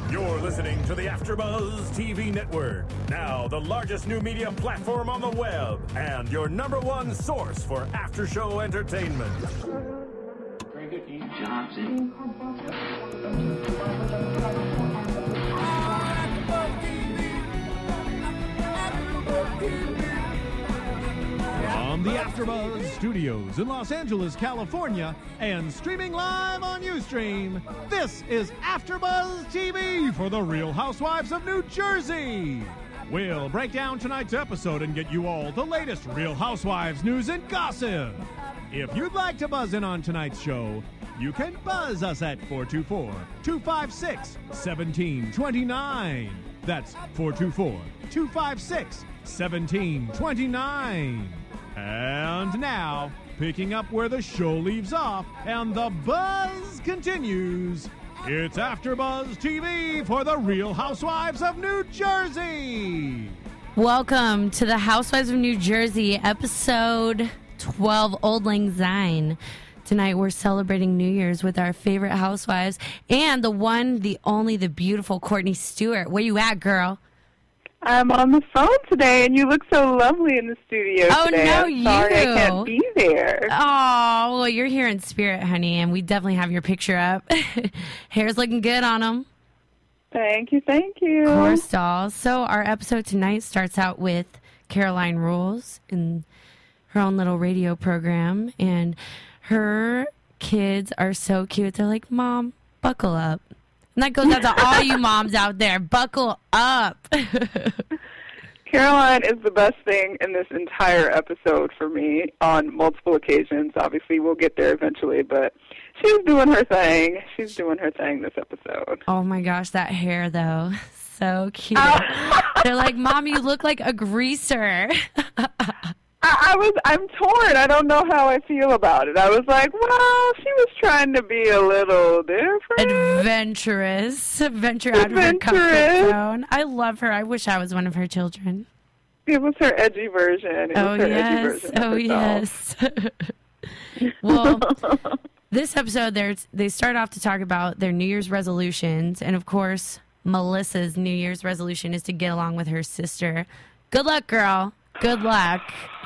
You're listening to the AfterBuzz TV Network, now the largest new media platform on the web, and your number one source for after-show entertainment. Very good, Ian Johnson. From the AfterBuzz Studios in Los Angeles, California, and streaming live on Ustream, this is AfterBuzz TV for the Real Housewives of New Jersey. We'll break down tonight's episode and get you all the latest Real Housewives news and gossip. If you'd like to buzz in on tonight's show, you can buzz us at 424-256-1729. That's 424-256-1729. And now, picking up where the show leaves off and the buzz continues, it's AfterBuzz TV for the Real Housewives of New Jersey. Welcome to the Housewives of New Jersey, episode 12, Auld Lang Syne. Tonight we're celebrating New Year's with our favorite housewives and the one, the only, the beautiful Courtney Stewart. Where you at, girl? I'm on the phone today, and you look so lovely in the studio today. No, I'm sorry I can't be there. Oh, well, you're here in spirit, honey, and we definitely have your picture up. Hair's looking good on them. Thank you, thank you. Of course, dolls. So our episode tonight starts out with Caroline Rules in her own little radio program, and her kids are so cute. They're like, Mom, buckle up. And that goes out to all you moms out there. Buckle up. Caroline is the best thing in this entire episode for me on multiple occasions. Obviously, we'll get there eventually, but she's doing her thing. She's doing her thing this episode. Oh, my gosh, that hair, though. So cute. They're like, Mom, you look like a greaser. I'm torn. I don't know how I feel about it. I was like, well, she was trying to be a little different. Adventurous. Venture out of her comfort zone. I love her. I wish I was one of her children. It was her edgy version. Yes. Well, this episode, they start off to talk about their New Year's resolutions. And, of course, Melissa's New Year's resolution is to get along with her sister. Good luck, girl. Good luck.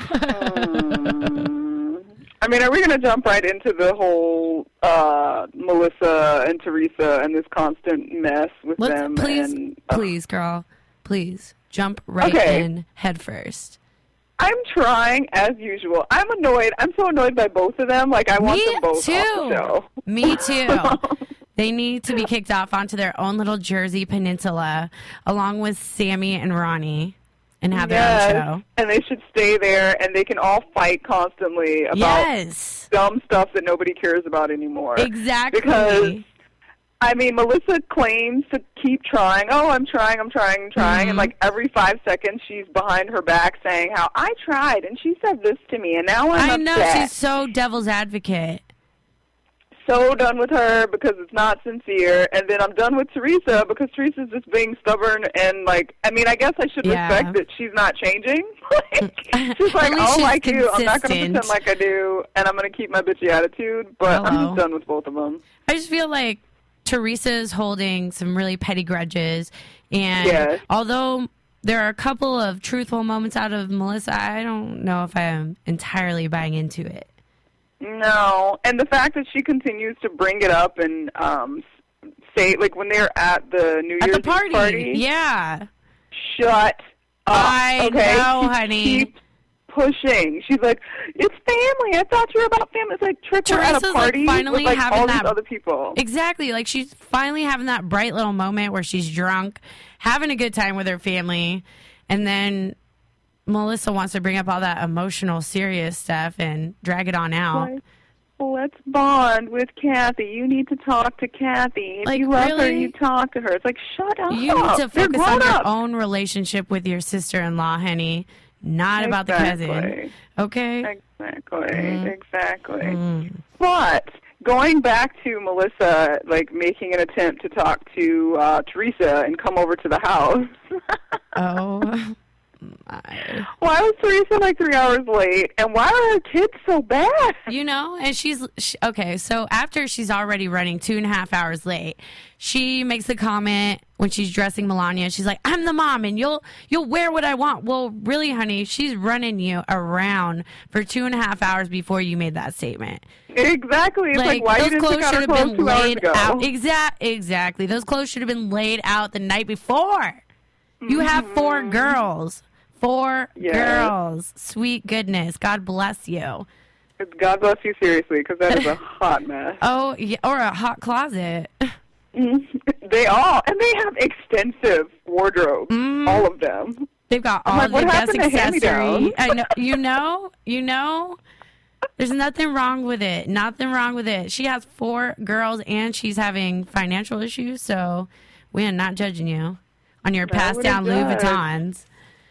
I mean, are we going to jump right into the whole Melissa and Teresa and this constant mess with them? Please, girl. Please, jump right in head first. I'm trying, as usual. I'm annoyed. I'm so annoyed by both of them. Like, I want them both off the show. Me too. They need to be kicked off onto their own little Jersey peninsula, along with Sammy and Ronnie. And have their own show. And they should stay there, and they can all fight constantly about dumb stuff that nobody cares about anymore. Exactly. Because, I mean, Melissa claims to keep trying. Oh, I'm trying. Mm-hmm. And, like, every 5 seconds, she's behind her back saying how, I tried, and she said this to me, and now I'm upset. I know, she's so devil's advocate. So done with her because it's not sincere, and then I'm done with Teresa because Teresa's just being stubborn and, like, I mean, I guess I should respect that she's not changing. She's like, I don't like you, I'm not going to pretend like I do, and I'm going to keep my bitchy attitude, but I'm just done with both of them. I just feel like Teresa's holding some really petty grudges, and although there are a couple of truthful moments out of Melissa, I don't know if I am entirely buying into it. No, and the fact that she continues to bring it up and say, like, when they're at the New Year's party. Yeah. Shut up. I know, honey. Keep pushing. She's like, it's family. I thought you were about family. It's like Triple at a party finally with, like, having all that, these other people. Exactly. Like, she's finally having that bright little moment where she's drunk, having a good time with her family, and then Melissa wants to bring up all that emotional, serious stuff and drag it on out. Let's bond with Kathy. You need to talk to Kathy. If you love her, you talk to her. It's like, shut up. You need to focus on your own relationship with your sister-in-law, honey, not about the cousin. Okay? Exactly. But going back to Melissa, like, making an attempt to talk to Teresa and come over to the house. God. Why was Teresa like 3 hours late? And why are her kids so bad? You know, and okay, so after she's already running 2.5 hours late, she makes a comment when she's dressing Melania. She's like, I'm the mom and you'll wear what I want. Well, really, honey, she's running you around for 2.5 hours before you made that statement. Exactly. It's like why you didn't pick out her clothes 2 hours ago? Exactly. Those clothes should have been laid out the night before. You have 4 girls. 4 girls. Sweet goodness. God bless you. God bless you, seriously, because that is a hot mess. Oh, yeah, or a hot closet. They all, and they have extensive wardrobes, all of them. They've got all the best accessories. I know, you know. There's nothing wrong with it. Nothing wrong with it. She has 4 girls, and she's having financial issues, so we are not judging you on your passed down Louis Vuittons.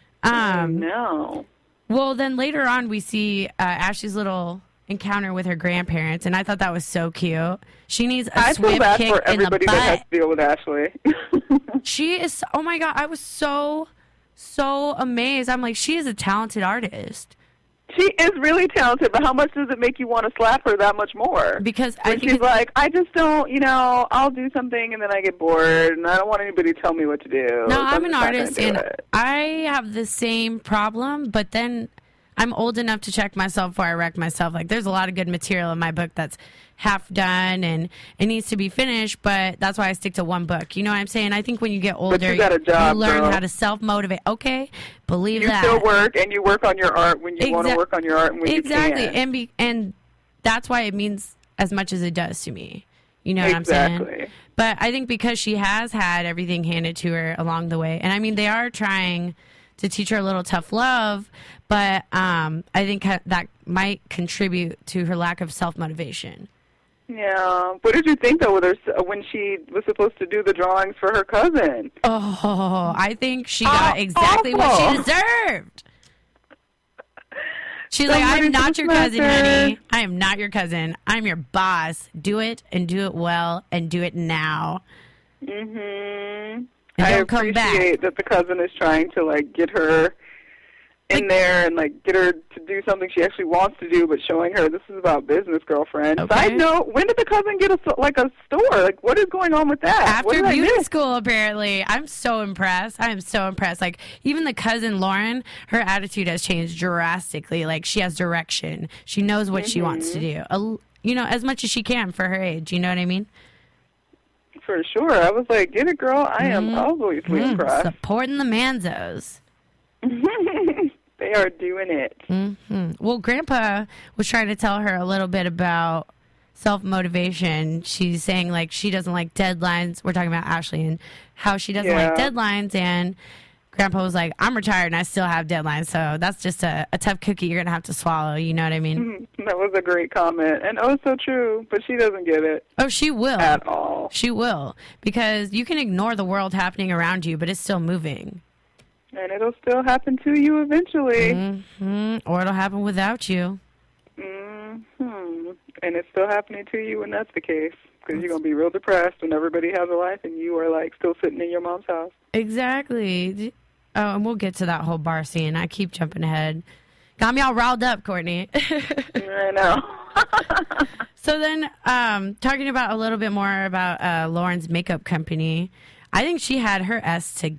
No. Well, then later on, we see Ashley's little encounter with her grandparents, and I thought that was so cute. She needs a swift kick for in the butt. everybody that has to deal with Ashley. She is, oh my God, I was so amazed. I'm like, she is a talented artist. She is really talented, but how much does it make you want to slap her that much more? Because she's like, I just don't, I'll do something and then I get bored and I don't want anybody to tell me what to do. No, I'm an artist and I have the same problem, but then I'm old enough to check myself before I wreck myself. Like, there's a lot of good material in my book that's half done and it needs to be finished, but that's why I stick to one book. You know what I'm saying? I think when you get older, you got a job, you learn girl. how to self-motivate. Okay, believe you that. You still work and you work on your art when you want to work on your art and when you can. And that's why it means as much as it does to me. You know what I'm saying? But I think because she has had everything handed to her along the way, and I mean, they are trying to teach her a little tough love, but I think that might contribute to her lack of self-motivation. Yeah. What did you think, though, with her when she was supposed to do the drawings for her cousin? Oh, I think she got exactly what she deserved. She's like, I'm not your cousin, honey. I am not your cousin. I'm your boss. Do it and do it well and do it now. Mm-hmm. And I don't come back. appreciate that the cousin is trying to, like, get her in there and, like, get her to do something she actually wants to do, but showing her this is about business, girlfriend. Okay. Side note, when did the cousin get a store? Like, what is going on with that? After beauty school, apparently. I'm so impressed. I am so impressed. Like, even the cousin, Lauren, her attitude has changed drastically. Like, she has direction. She knows what she wants to do. As much as she can for her age. You know what I mean? For sure. I was like, get it, girl. I am obviously impressed. Supporting the Manzos. They are doing it. Mm-hmm. Well, Grandpa was trying to tell her a little bit about self-motivation. She's saying, like, she doesn't like deadlines. We're talking about Ashley and how she doesn't like deadlines. And Grandpa was like, I'm retired and I still have deadlines. So that's just a tough cookie you're going to have to swallow. You know what I mean? That was a great comment. And so true. But she doesn't get it. Oh, she will. At all. She will. Because you can ignore the world happening around you, but it's still moving. And it'll still happen to you eventually. Mm-hmm. Or it'll happen without you. Mm-hmm. And it's still happening to you when that's the case. Because you're going to be real depressed when everybody has a life and you are, like, still sitting in your mom's house. Exactly. Oh, and we'll get to that whole bar scene. I keep jumping ahead. Got me all riled up, Courtney. I know. So then, talking about a little bit more about Lauren's makeup company, I think she had her S together.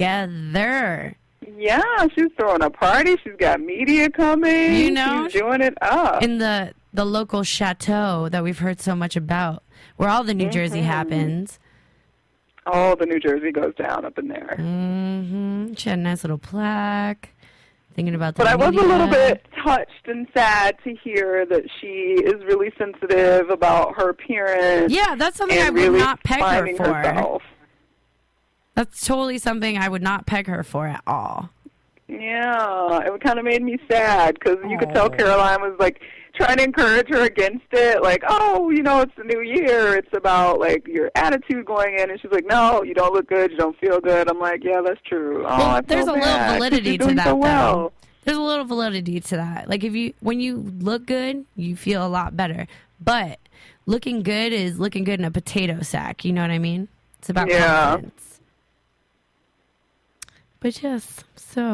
Yeah, she's throwing a party. She's got media coming. You know, she's doing it up in the local chateau that we've heard so much about, where all the New Jersey happens. All the New Jersey goes down up in there. Mm-hmm. She had a nice little plaque. Thinking about the But I was a little bit touched and sad to hear that she is really sensitive about her appearance. Yeah, that's something I would not peg her for. Herself. That's totally something I would not peg her for at all. Yeah, it kind of made me sad because you could tell Caroline was like trying to encourage her against it. Like, oh, it's the new year. It's about like your attitude going in. And she's like, no, you don't look good. You don't feel good. I'm like, yeah, that's true. Well, there's a little validity to that, though. There's a little validity to that. Like when you look good, you feel a lot better. But looking good is looking good in a potato sack. You know what I mean? It's about confidence. But yes, so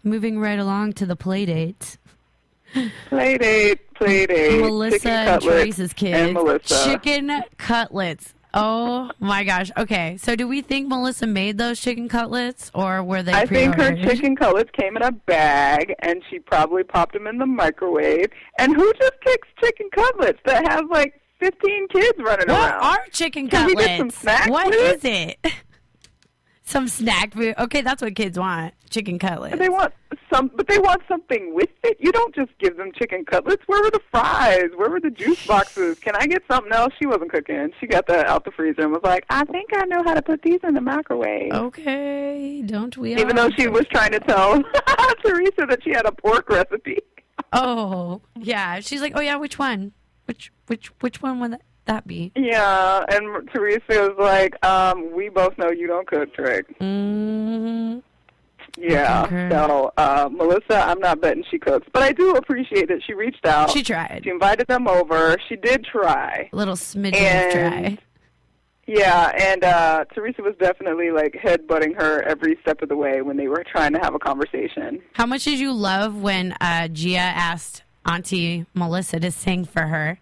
moving right along to the play date. Play date. Melissa and Teresa's kids. And Melissa. Chicken cutlets. Oh my gosh. Okay, so do we think Melissa made those chicken cutlets, or were they I think her pre-ordered? chicken cutlets came in a bag, and she probably popped them in the microwave. And who just cooks chicken cutlets that have like 15 kids running What around? are chicken Can we cutlets? get some snacks What with is it? Some snack food. Okay, that's what kids want. Chicken cutlets. They want something with it. You don't just give them chicken cutlets. Where were the fries? Where were the juice boxes? Can I get something else? She wasn't cooking. She got that out the freezer and was like, I think I know how to put these in the microwave. Okay, don't we? Even though she was trying to tell Teresa that she had a pork recipe. Oh, yeah. She's like, oh yeah, which one? Which one would that be? Yeah, and Teresa was like, we both know you don't cook, Trick. Mm-hmm. Yeah, so Melissa, I'm not betting she cooks. But I do appreciate that she reached out. She tried. She invited them over. She did try. A little smidgen of try. Yeah, and Teresa was definitely like headbutting her every step of the way when they were trying to have a conversation. How much did you love when Gia asked Auntie Melissa to sing for her?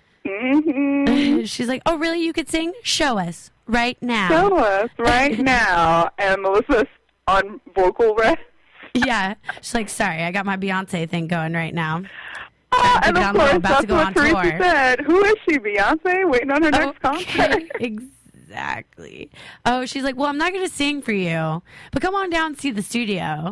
Mm-hmm. She's like, oh, really? You could sing? Show us right now. Show us right now. And Melissa's on vocal rest. Yeah. She's like, sorry, I got my Beyonce thing going right now. And of course, that's what Teresa said. Who is she, Beyonce? Waiting on her next concert? Exactly. Oh, she's like, well, I'm not going to sing for you, but come on down and see the studio.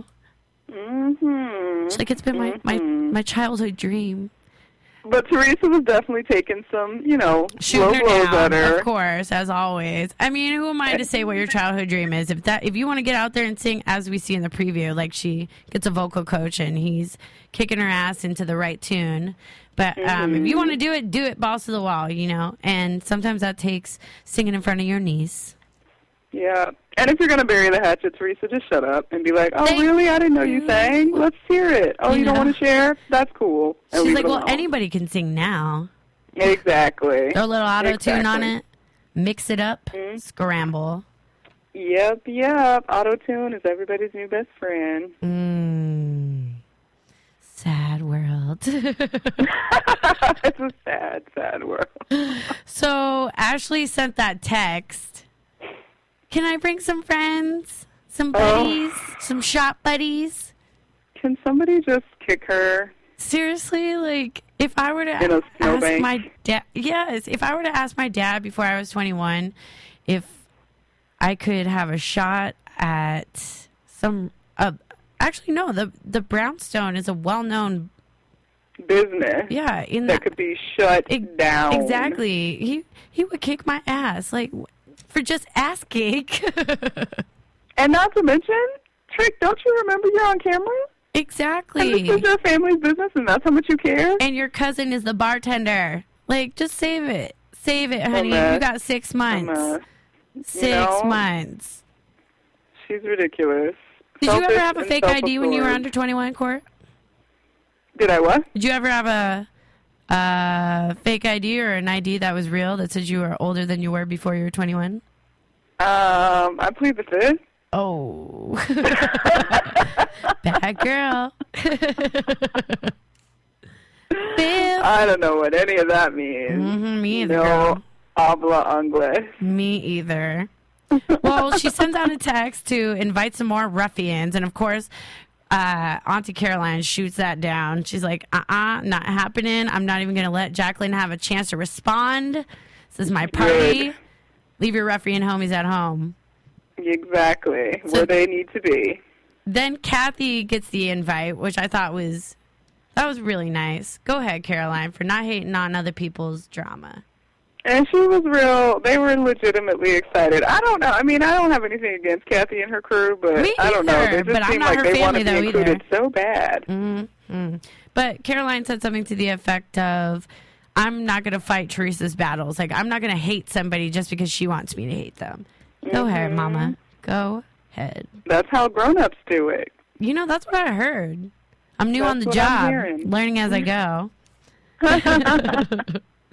Mm-hmm. She's like, it's been my childhood dream. But Teresa was definitely taking some, low blows at her. Of course, as always. I mean, who am I to say what your childhood dream is? If you want to get out there and sing, as we see in the preview, like she gets a vocal coach and he's kicking her ass into the right tune. But if you want to do it balls to the wall, And sometimes that takes singing in front of your niece. Yeah. And if you're going to bury the hatchet, Teresa, just shut up and be like, oh, really? I didn't know you sang. Let's hear it. Oh, you don't want to share? That's cool. She's like, well, anybody can sing now. Exactly. Throw a little auto-tune on it. Mix it up. Scramble. Yep. Auto-tune is everybody's new best friend. Sad world. It's a sad, sad world. So Ashley sent that text. Can I bring some friends, some buddies, some shop buddies? Can somebody just kick her? Seriously, like, if I were to ask my dad, if I were to ask my dad before I was 21 if I could have a shot at some, actually, no, the Brownstone is a well-known business. Yeah. That could be shut down. Exactly. He would kick my ass, like, for just asking. And not to mention, Trick, don't you remember you're on camera? Exactly. And this is your family's business, and that's how much you care? And your cousin is the bartender. Like, just save it. Save it, honey. You got 6 months. 6 months. She's ridiculous. Did you ever have a fake ID when you were under 21, Court? Did I what? Did you ever have a fake ID or an ID that was real that said you were older than you were before you were 21? I plead the fifth. Oh. Bad girl. I don't know what any of that means. Me either. No, girl. habla inglés. Me either. Well, she sends out a text to invite some more ruffians, and of course, Auntie Caroline shoots that down. She's like, not happening. I'm not even going to let Jacqueline have a chance to respond. This is my party. Good. Leave your ruffian homies at home. Exactly. So where they need to be. Then Kathy gets the invite, which I thought was really nice. Go ahead, Caroline, for not hating on other people's drama. And she was they were legitimately excited. I don't know. I mean, I don't have anything against Kathy and her crew, but I don't know. They just seem like they want to be included so bad. Mm-hmm. But Caroline said something to the effect of, I'm not going to fight Teresa's battles. Like, I'm not going to hate somebody just because she wants me to hate them. Go ahead, Mama. Go ahead. That's how grown-ups do it. That's what I heard. I'm new on the job, learning as I go.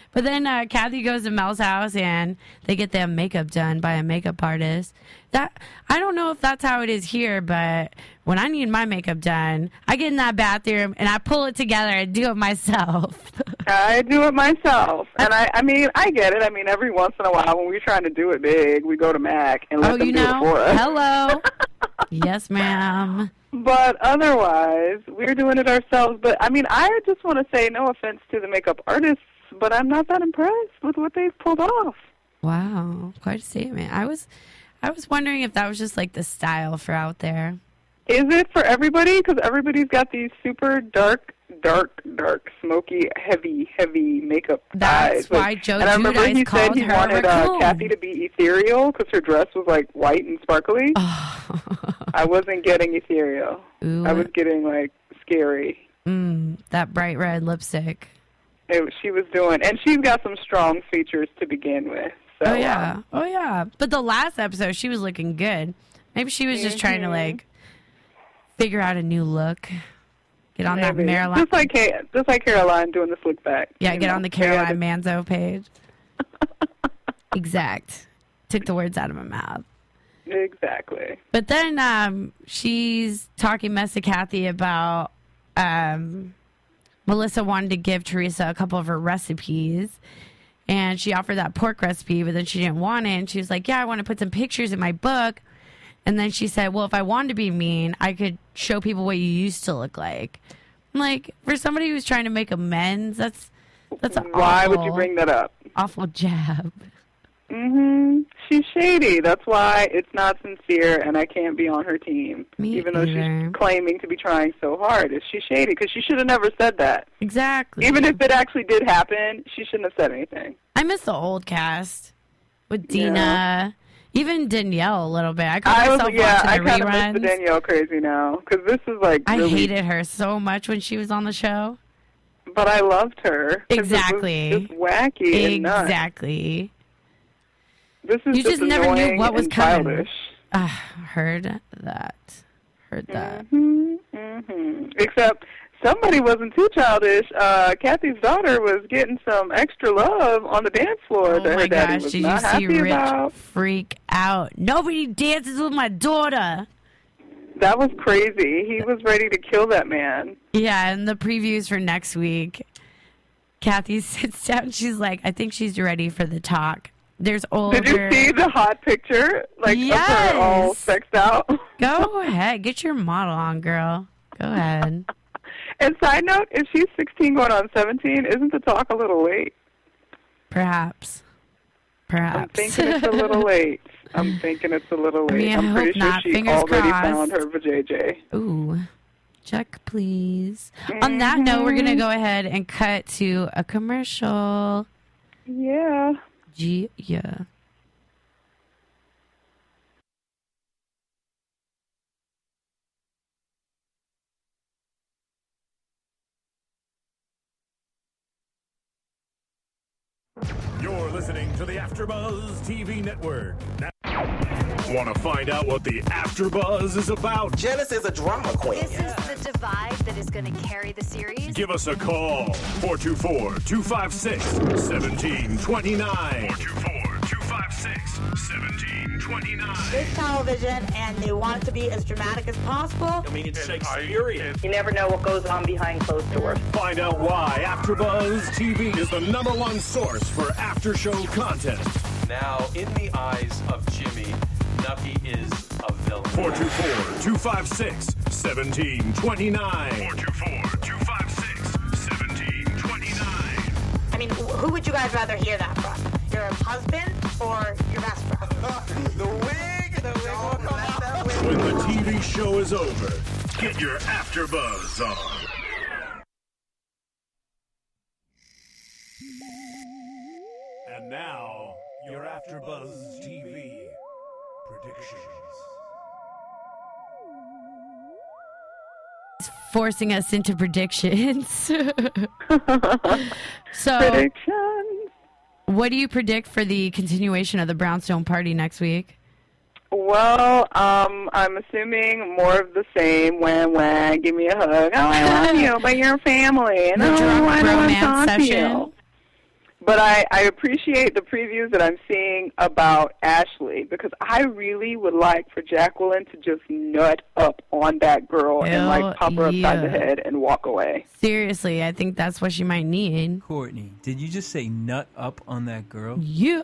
But then Kathy goes to Mel's house and they get their makeup done by a makeup artist. That I don't know if that's how it is here, but when I need my makeup done, I get in that bathroom and I pull it together and do it myself. I do it myself. And I mean, I get it. I mean, every once in a while when we're trying to do it big, we go to MAC and let them do it for us. Hello. Yes, ma'am. But otherwise, we're doing it ourselves. But, I mean, I just want to say no offense to the makeup artists, but I'm not that impressed with what they've pulled off. Wow. Quite a statement. I was wondering if that was just like the style for out there. Is it for everybody? Because everybody's got these super dark, smoky, heavy makeup eyes. That's why Joe And I remember Giudice he said he wanted Raccoon. Kathy to be ethereal because her dress was like white and sparkly. Oh. I wasn't getting ethereal. Ooh. I was getting like scary. That bright red lipstick. She was doing, and she's got some strong features to begin with. So, Oh yeah. But the last episode, she was looking good. Maybe she was just trying to like figure out a new look. Get on that Marilyn. Just like Caroline doing the slick back. Yeah, get on the Caroline Manzo page. Exact. Took the words out of my mouth. Exactly. But then she's talking mess to Kathy about Melissa wanted to give Teresa a couple of her recipes. And she offered that pork recipe, but then she didn't want it. And she was like, yeah, I want to put some pictures in my book. And then she said, well, if I wanted to be mean, I could show people what you used to look like. I'm like, for somebody who's trying to make amends, that's Why would you bring that up? Awful jab. She's shady. That's why it's not sincere, and I can't be on her team. Even though she's claiming to be trying so hard. She's shady, because she should have never said that. Exactly. Even if it actually did happen, she shouldn't have said anything. I miss the old cast with Dina. Yeah. Even Danielle a little bit. I caught myself watching the reruns. I kind of miss the Danielle crazy now, because this is like I hated her so much when she was on the show. But I loved her. Exactly. It was just wacky and nuts. Exactly. This is you just never knew what was coming. Childish. Heard that. Except somebody wasn't too childish. Kathy's daughter was getting some extra love on the dance floor that her daddy was not happy about. Did you see Rich freak out? Nobody dances with my daughter. That was crazy. He was ready to kill that man. Yeah, and the previews for next week, Kathy sits down. She's like, I think she's ready for the talk. There's older. Did you see the hot picture? Like, of her all sexed out? Go ahead. Get your model on, girl. Go ahead. And side note, if she's 16 going on 17, isn't the talk a little late? Perhaps. I'm thinking it's a little late. I'm pretty sure she Fingers already crossed. found her vajayjay. Ooh. Check, please. On that note, we're going to go ahead and cut to a commercial. Yeah. Yeah. You're listening to the AfterBuzz TV Network. Now, want to find out what the AfterBuzz is about? Janice is a drama queen. This is the divide that is going to carry the series. Give us a call. 424-256-1729. 424-256-1729. It's television, and they want it to be as dramatic as possible. I mean, it's Shakespearean. You never know what goes on behind closed doors. Find out why AfterBuzz TV is the #1 source for after-show content. Now, in the eyes of Jimmy, Nucky is a villain. 424-256-1729. 424-256-1729. I mean, who would you guys rather hear that from? Your husband or your best friend? The wig will come out. When the TV show is over, get your AfterBuzz on. And now, your AfterBuzz TV predictions. Forcing us into predictions. So, Predictions. what do you predict for the continuation of the Brownstone party next week? Well, I'm assuming more of the same. Wah, give me a hug. Oh, I love you, but you're family. And The drunk I don't want to romance talk to session. you. But I appreciate the previews that I'm seeing about Ashley because I really would like for Jacqueline to just nut up on that girl and like pop her upside the head and walk away. Seriously, I think that's what she might need. Courtney, did you just say nut up on that girl? Yeah.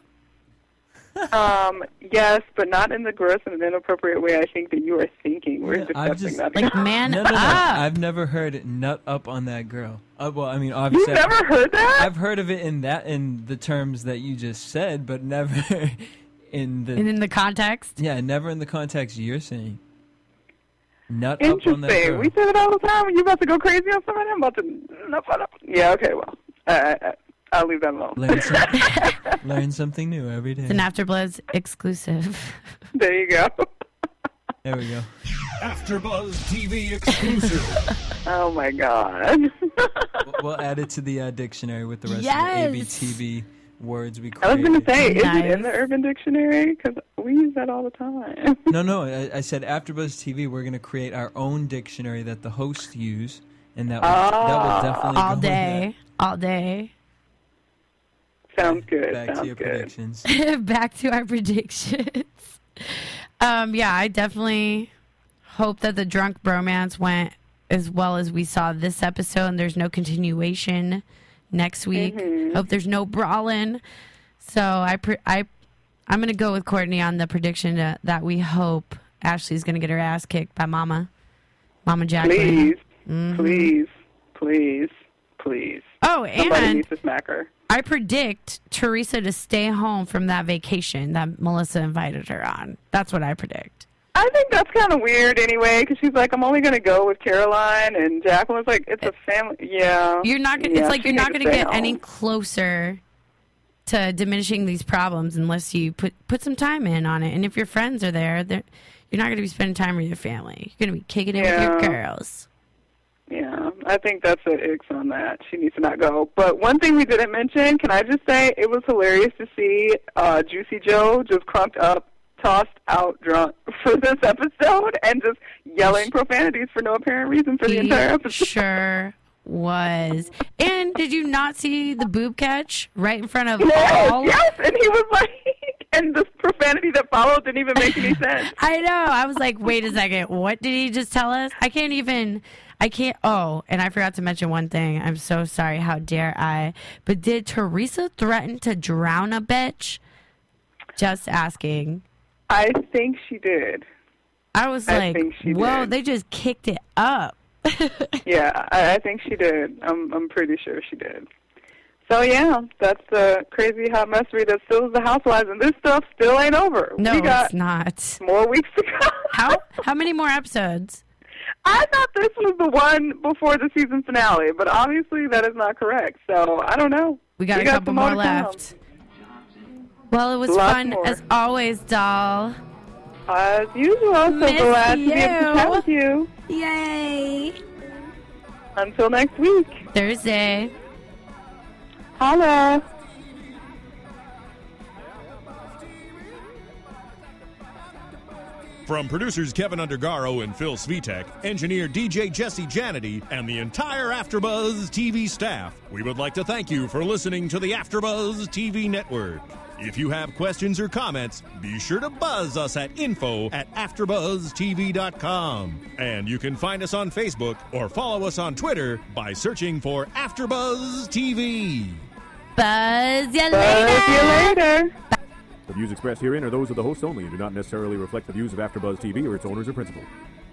Yes, but not in the gross and inappropriate way I think that you are thinking. We're discussing that. Like, man No. up. I've never heard nut up on that girl. Well, I mean, obviously. You've never heard that? I've heard of it in the terms that you just said, but never in the context? Yeah, never in the context you're saying. Nut up on that Interesting. girl. We say it all the time. When you're about to go crazy on somebody, I'm about to nut up. Yeah, okay, well. I'll leave that alone. Learn something new every day. It's an AfterBuzz exclusive. There you go. There we go. AfterBuzz TV exclusive. Oh my God. We'll add it to the dictionary with the rest Yes. of the ABTV words we I was created. going to say, is it in the Urban Dictionary? Because we use that all the time. No. I said AfterBuzz TV. We're going to create our own dictionary that the hosts use, and that will definitely all go day, all day. Sounds good. Back to your predictions. Back to our predictions. Yeah, I definitely hope that the drunk bromance went as well as we saw this episode, and there's no continuation next week. Hope there's no brawling. So I'm going to go with Courtney on the prediction that we hope Ashley's going to get her ass kicked by Mama Jacqueline. Please. Oh, somebody and needs to smack her. I predict Teresa to stay home from that vacation that Melissa invited her on. That's what I predict. I think that's kind of weird anyway, because she's like, I'm only going to go with Caroline, and Jacqueline's like, it's a family. Yeah. You're not gonna, it's like you're not going to get any closer to diminishing these problems unless you put some time in on it. And if your friends are there, you're not going to be spending time with your family. You're going to be kicking it with your girls. Yeah, I think that's an X on that. She needs to not go. But one thing we didn't mention, can I just say, it was hilarious to see Juicy Joe just crunked up, tossed out drunk for this episode and just yelling profanities for no apparent reason for the entire episode. Sure was. And did you not see the boob catch right in front of all? Yes, and he was like, and the profanity that followed didn't even make any sense. I know. I was like, wait a second. What did he just tell us? I can't. Oh, and I forgot to mention one thing. I'm so sorry. How dare I? But did Teresa threaten to drown a bitch? Just asking. I think she did. I was like, whoa, they just kicked it up. Yeah, I think she did. I'm pretty sure she did. So, yeah, that's the crazy hot messery that fills the Housewives, and this stuff still ain't over. No, we got it's not. More weeks to go. How many more episodes? I thought this was the one before the season finale, but obviously that is not correct. So, I don't know. We got a couple more left. Well, it was fun as always, doll. As usual, so glad to be able to chat with you. Yay. Until next week. Thursday. Holla. From producers Kevin Undergaro and Phil Svitek, engineer DJ Jesse Janity, and the entire AfterBuzz TV staff, we would like to thank you for listening to the AfterBuzz TV network. If you have questions or comments, be sure to buzz us at info@AfterBuzzTV.com. And you can find us on Facebook or follow us on Twitter by searching for AfterBuzz TV. Buzz you later. The views expressed herein are those of the hosts only and do not necessarily reflect the views of AfterBuzz TV or its owners or principals.